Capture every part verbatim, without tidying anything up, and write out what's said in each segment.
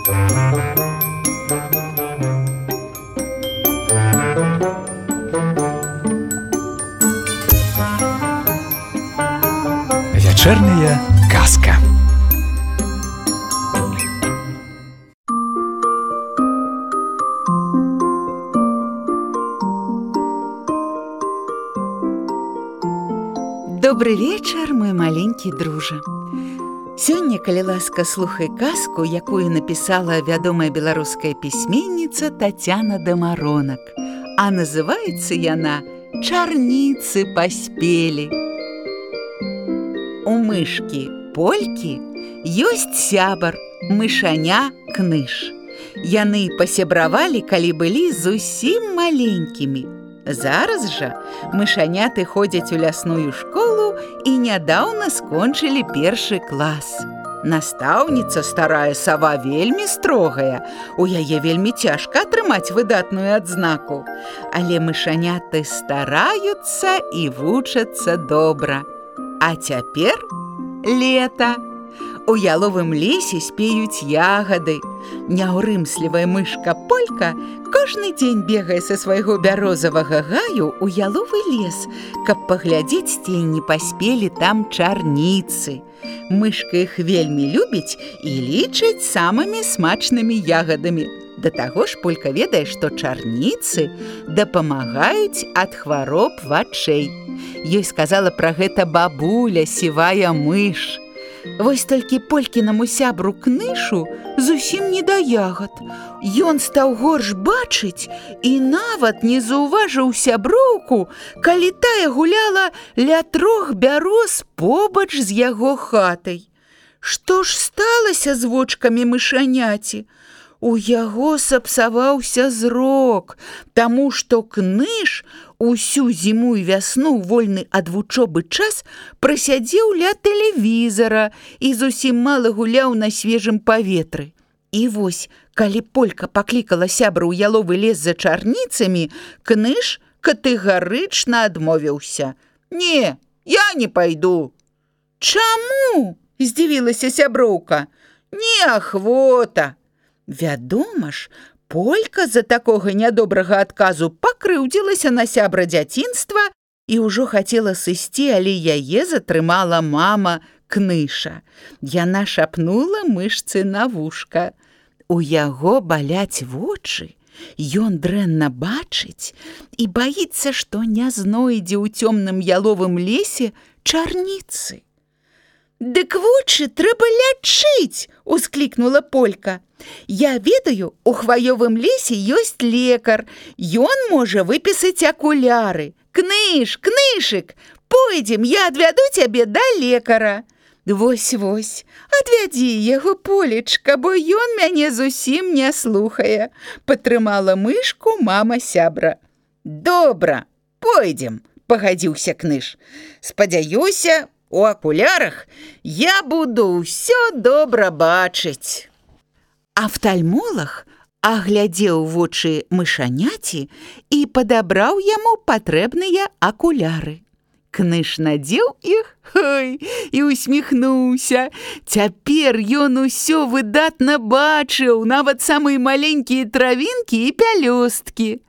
Вячэрняя казка. Добры вечар, мой маленькі дружа. Сёння, калі ласка, слухай казку, якую напісала вядомая беларуская пісьменніца Тацяна Дамаронак. А называецца яна «Чарніцы паспелі». У мышкі Полькі ёсць сябар, мышаня Кныш. Яны пасябравалі, калі былі зусім маленькімі. Зараз жа мышаняты ходзяць у лясную школу і нядаўна скончылі першы клас. Настаўніца, старая сава, вельмі строгая. У яе вельмі цяжка атрымаць выдатную адзнаку. Але мышаняты стараюцца і вучацца добра. А цяпер лета. У яловым лесе спеюць ягады. Няўрымслівая мышка Полька кожны дзень бегае са свайго бярозавага гаю ў яловы лес, каб паглядзець, ці не паспелі там чарніцы. Мышка іх вельмі любіць і лічыць самымі смачнымі ягадамі. Да таго ж Полька ведае, што чарніцы дапамагаюць ад хвароб вачэй. Ёй сказала пра гэта бабуля, сівая мыш. Вось толькі Полькінаму сябру Кнышу зусім не да ягад. Ён стаў горш бачыць і нават не заўважыў сяброўку, калі тая гуляла ля трох бяроз побач з яго хатай. Што ж сталася з вочкамі мышаняці? У яго сапсаваўся зрок, таму што Кныш усю зіму і вясну вольны ад вучобы час прасядзеў ля тэлевізара і зусім мала гуляў на свежым паветры. І вось, калі Полька паклікала сябра ў яловы лес за чарніцамі, Кныш катэгарычна адмовіўся. «Не, я не пайду». «Чаму?» – здзівілася сяброўка. «Неахвота». Вядома ж, Полька з-за такога нядобрага адказу пакрыўдзілася на сябра дзяцінства і ўжо хацела сысці, але яе затрымала мама Кныша. Яна шапнула мышцы на вушка. У яго баляць вочы, ён дрэнна бачыць і баіцца, што не знойдзе ў цёмным яловым лесе чарніцы. «Дык вочы трэба лячыць!» – усклікнула Полька. «Я ведаю, у хваёвым лесе ёсць лекар. Ён можа выпісаць акуляры. Кныш, Кнышык, пойдзем, я адвяду цябе да лекара». «Вось-вось, адвядзі яго, Полечка, бо ён мяне зусім не слухае», – падтрымала мышку мама сябра. «Добра, пойдзем», – пагадзіўся Кныш. «Спадзяюся, у акулярах я буду ўсё добра бачыць». Афтальмолаг аглядзеў вочы мышаняці і падабраў яму патрэбныя акуляры. Кныш надзеў іх, ой, і усміхнуўся. Цяпер ён усё выдатна бачыў, нават самыя маленькія травінкі і пялёсткі.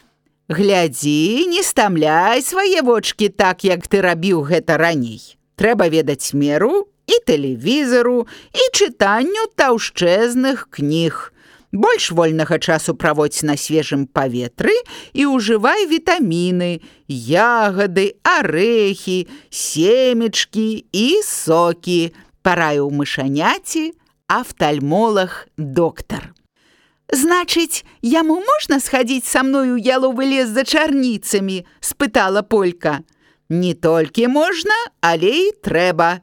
«Глядзі, не стамляй свае вочкі так, як ты рабіў гэта раней. Трэба ведаць меру і тэлевізару, і чытанню таўшчэзных кніг. Больш вольнага часу праводзь на свежым паветры і ўжывай вітаміны, ягады, арэхі, семечкі і сокі», – параіў мышаняці афтальмолаг доктар. «Значыць, яму можна схадзіць са мною ў яловы лес за чарніцамі?» – спытала Полька. «Не толькі можна, але і трэба.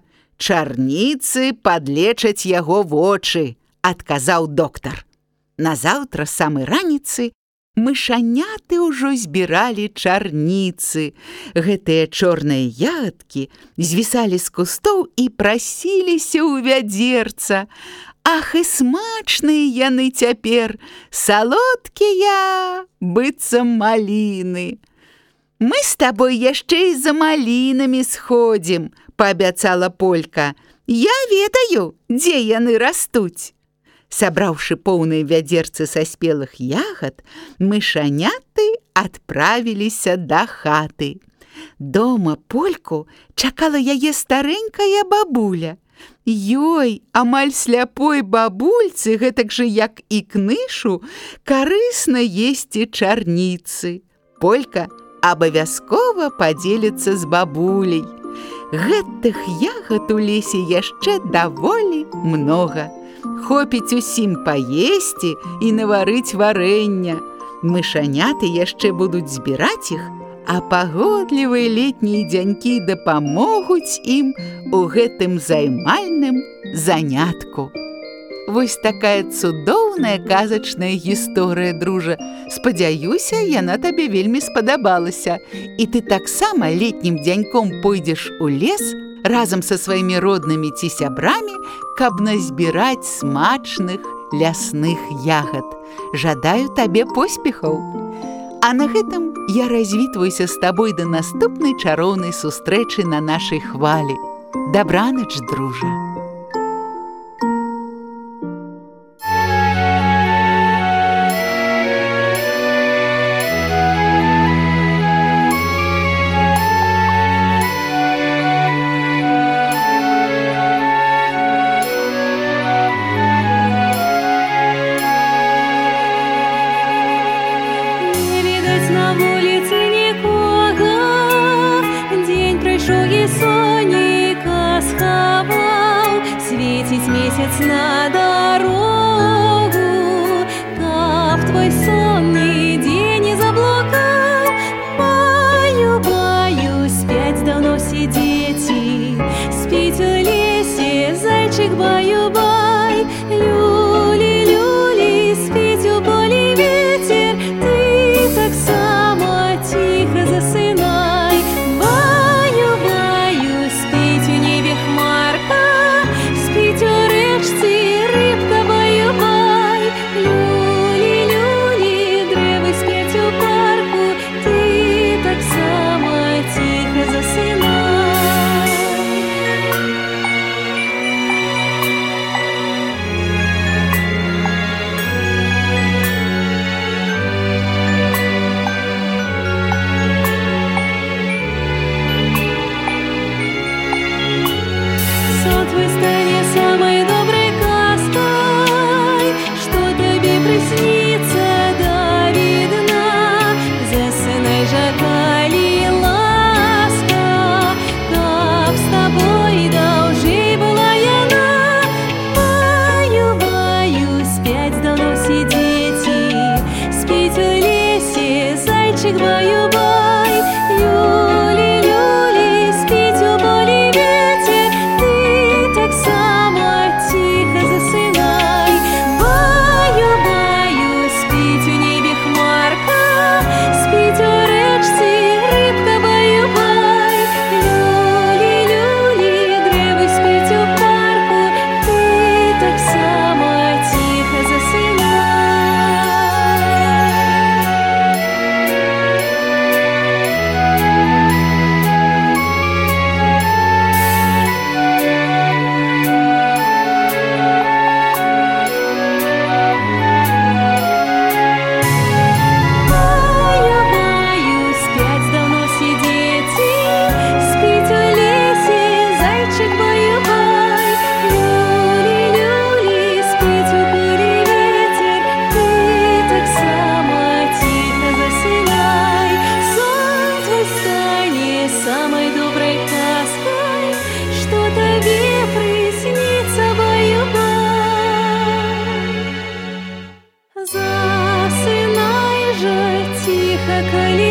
Чарніцы падлечаць яго вочы», – адказаў доктар. Назаўтра з самай раніцы мышаняты ўжо збіралі чарніцы. Гэтыя чорныя ягадкі звісалі з кустоў і прасіліся ў вядзерца. Ах, і смачныя яны цяпер, салодкія, быццам маліны. «Мы з табой яшчэ і за малінамі сходзім», – паабяцала Полька. «Я ведаю, дзе яны растуць». Сабраўшы поўныя вядзерцы са спелых ягад, мышаняты адправіліся да хаты. Дома Польку чакала яе старэнькая бабуля. Ёй, амаль сляпой бабульцы, гэтак жа як і кнышу, карысна есці чарніцы. Полька абавязкова падзеліцца з бабуляй. Гэтых ягад у лесе яшчэ даволі многа. Хопіць усім паесці і наварыць варэння. Мышаняты яшчэ будуць збіраць іх, а пагодлівыя летнія дзянькі дапамогуць ім у гэтым займальным занятку. Вось такая цудоўная казачная гісторыя, дружа. Спадзяюся, яна табе вельмі спадабалася. І ты таксама летнім дзяньком пойдзеш у лес разам са сваімі роднымі ці сябрамі, каб назбіраць смачных лясных ягад. Жадаю табе поспехаў. А на гэтым я развітваюся з табой да наступнай чароўнай сустрэчы на нашай хвалі. Дабранач, дружа! Месяц на дорогу, каб твой сонный день не заблукал. Баю, баю, спять давно все дети, спить в лесе, зайчик баю-бай. Люли, люли, спить у поля ветер, ты так само тихо засынай. Баю, баю, спить у небе хмарка, спить у речці рибка баю-бай. Люлі, люлі, древи спять у парку, ти так само тихо засинай. Сон твой станет самой доброй казкой, что тебе приснится до видна. Засынай же, коли ласка, каб с тобой должей была яна. Баю, баю, спять давно все дети, спить в лесе, зайчик баю-бай. Люли, люли, спить у поля ветер, ты так само тихо засынай. Баю, баю, спить у небе хмарка, спить у речці рибка баю-бай. Люлі, люлі, древи спить у парку, ти так само тихо засинай. Баю-баю, спять давно все дети, спить в лесе, зайчик баю-бай. Люли, люли, спить у поля ветер, ты так само тихо засинай. Сон твой станет самой доброй казкой, что тебе приснится баю-бай. Засынай же тихо, коли